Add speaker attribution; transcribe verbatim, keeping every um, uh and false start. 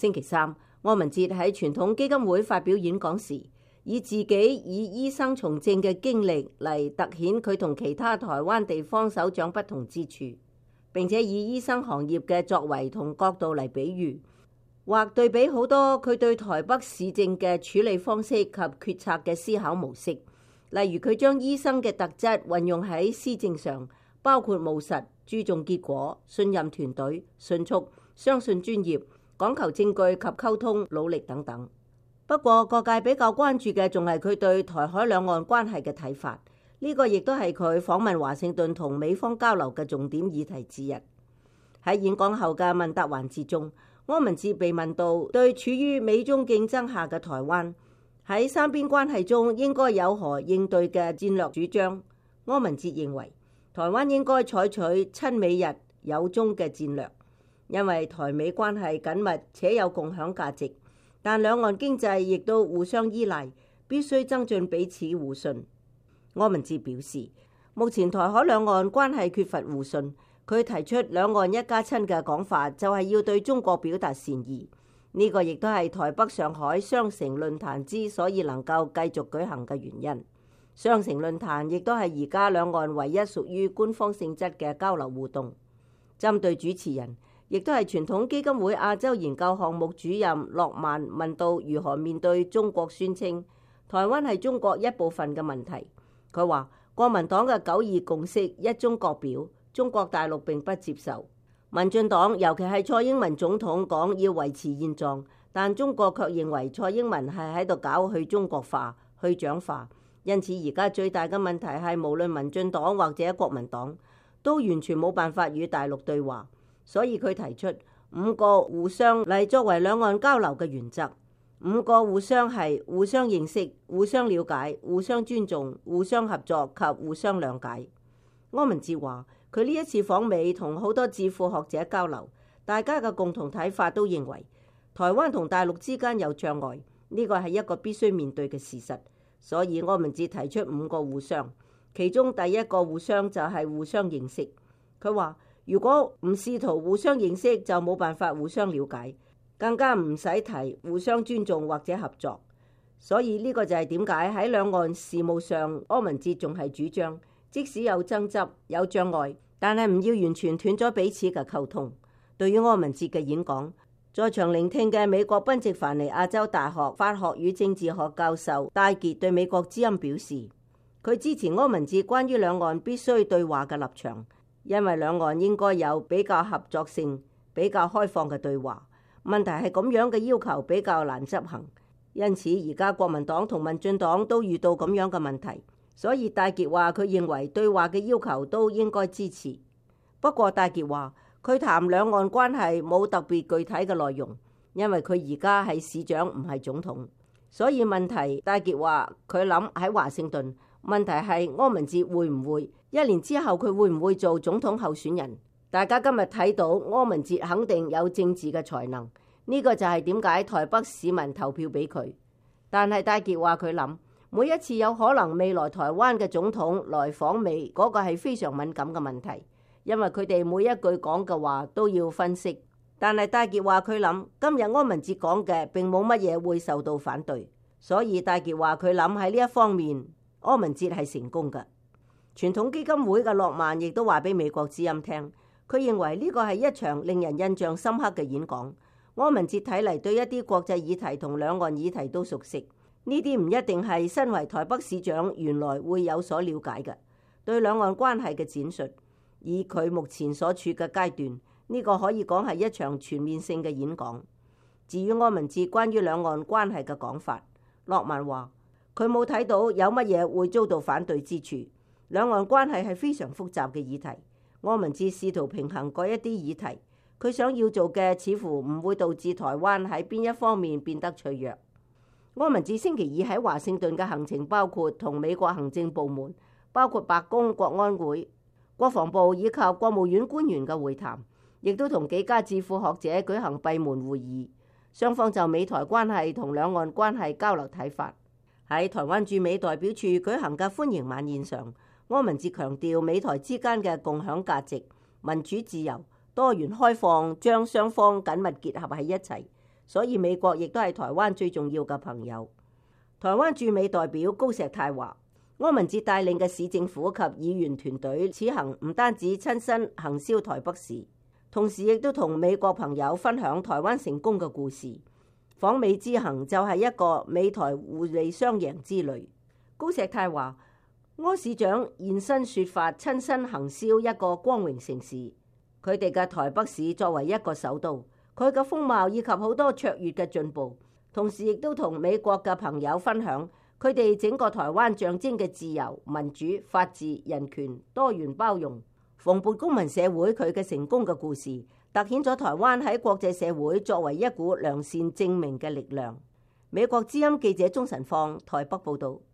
Speaker 1: 星期三，柯文哲喺傳統基金會發表演講時，以自己以醫生從政嘅經歷嚟凸顯佢同其他台灣地方首長不同之處，並且以醫生行業嘅作為同角度嚟比喻，或對比好多佢對台北市政嘅處理方式及決策嘅思考模式。例如佢將醫生嘅特質運用喺施政上，包括務實、注重結果、信任團隊、迅速、相信專業、講求證據及溝通、努力等等。不過各界比較關注嘅仲係佢對台海兩岸關係嘅睇法，呢個亦都係佢訪問華盛頓同美方交流嘅重點議題之一。喺演講後嘅問答環節中，柯文哲被問到對處於美中競爭下嘅台灣喺三邊關係中應該有何應對嘅戰略主張，柯文哲認為台灣應該採取親美日友中嘅戰略，因為台美關係緊密且有共享價值，但兩岸經濟亦都互相依賴，必須增進彼此互信。柯文哲表示，目前台海兩岸關係缺乏互信，佢提出兩岸一家親嘅講法，就係要對中國表達善意。呢個亦都係台北上海雙城論壇之所以能夠繼續舉行嘅原因。雙城論壇亦都係而家兩岸唯一屬於官方性質嘅交流互動。針對主持人，亦都係傳統基金會亞洲研究項目主任駱曼問到如何面對中國宣稱台灣係中國一部分嘅問題。佢話國民黨嘅九二共識一中各表，中國大陸並不接受。民進黨尤其係蔡英文總統講要維持現狀，但中國卻認為蔡英文係喺度搞去中國化、去蔣化。因此而家最大嘅問題係無論民進黨或者國民黨都完全冇辦法與大陸對話，所以佢提出五個互相嚟作為兩岸交流嘅原則。五個互相係互相認識、互相了解、互相尊重、互相合作及互相諒解。柯文哲話佢呢一次訪美同好多智庫學者交流，大家嘅共同睇法都認為台灣同大陸之間有障礙，呢個係一個必須面對嘅事實。所以柯文哲提出五個互相，其中第一個互相就係互相認識。佢話如果唔試圖互相認識，就冇辦法互相了解，更加唔使提互相尊重或者合作。所以呢個就係點解喺兩岸事務上，柯文哲仲係主張，即使有爭執、有障礙，但係唔要完全斷咗彼此嘅溝通。對於柯文哲嘅演講，在場聆聽嘅美國賓夕凡尼亞州大學法學與政治學教授戴傑對美國之音表示，佢支持柯文哲關於兩岸必須對話嘅立場，因為兩岸應該有比較合作性、比較開放嘅對話。問題係咁樣嘅要求比較難執行，因此而家國民黨同民進黨都遇到咁樣嘅問題，所以戴傑話佢認為對話嘅要求都應該支持。不過戴傑話，佢談兩岸關係冇特別具體嘅內容，因為佢而家係市長唔係總統，所以問題戴傑話佢諗喺華盛頓，問題係柯文哲會唔會一年之後佢會唔會做總統候選人？大家今日睇到柯文哲肯定有政治嘅才能，呢個就係點解台北市民投票俾佢。但係戴傑話佢諗每一次有可能未來台灣嘅總統來訪美，嗰個係非常敏感嘅問題。因為佢哋每一句講嘅話都要分析，但係戴傑話佢諗今日柯文哲講嘅並冇乜嘢會受到反對，所以戴傑話佢諗喺呢一方面柯文哲係成功嘅。傳統基金會嘅駱曼亦都話俾美國之音聽，佢認為呢個係一場令人印象深刻嘅演講。柯文哲睇嚟對一啲國際議題同兩岸議題都熟悉，呢啲唔一定係身為台北市長原來會有所了解嘅。對兩岸關係嘅展述，以佢目前所處嘅階段，呢個可以講係一場全面性嘅演講。至於柯文哲關於兩岸關係嘅講法，駱曼話佢冇睇到有乜嘢會遭到反對之處。兩岸關係係非常複雜嘅議題，柯文哲試圖平衡嗰一啲議題，佢想要做嘅似乎唔會導致台灣喺邊一方面變得脆弱。柯文哲星期二喺華盛頓嘅行程包括同美國行政部門，包括白宮、國安會、國防部以及國務院官員嘅會談，亦都同幾家智庫學者舉行閉門會議，雙方就美台關係同兩岸關係交流睇法。喺台灣駐美代表處舉行嘅歡迎晚宴上，柯文哲強調美台之間嘅共享價值、民主自由、多元開放將雙方緊密結合喺一齊。 所以美國亦都係台灣最重要嘅朋友。台灣駐美代表高石泰話，柯文哲帶領嘅市政府及議員團隊此行唔單止親身行銷台北市，同時亦都同美國朋友分享台灣成功嘅故事。訪美之行就係一個美台互利雙贏之旅。高石泰話，柯市長現身說法，親身行銷一個光榮城市。佢哋嘅台北市作為一個首都，佢嘅風貌以及好多卓越嘅進步，同時亦都同美國嘅朋友分享佢哋整個台灣象徵嘅自由、民主、法治、人權、多元包容、蓬勃公民社會佢嘅成功嘅故事，凸顯咗台灣喺國際社會作為一股良善正明嘅力量。美國之音記者鍾晨放台北報道。